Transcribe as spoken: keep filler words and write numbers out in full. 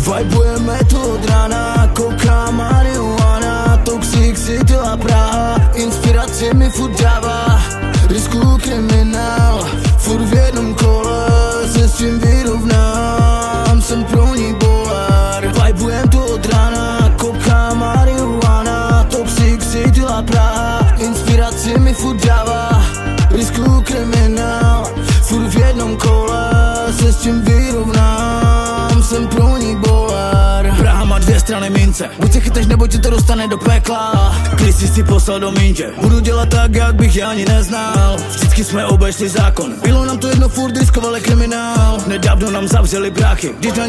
Vibujeme tu od rána, koká, marihuana, Toxic City a Praha, inspirace mi furt dává. Riskuju kriminál, furt v jednom kole, se s tím vyrovnám, jsem pro ní boler. Vibujem tu od rána, koká, marihuana, Toxic City a Praha, inspirace mi furt dává. Riskuju kriminál, furt v jednom kole, se s tím vyrovnám, jsem pro ní boler. Praha má dvě strany mince, buď se chyteš, nebo tě to dostane do pekla. Když jsi si poslal do minže, budu dělat tak, jak bych je ani neznal. Vždycky jsme obešli zákon, bylo nám to jedno, furt riskovali kriminál. Nedávno nám zavřeli bráchy, když na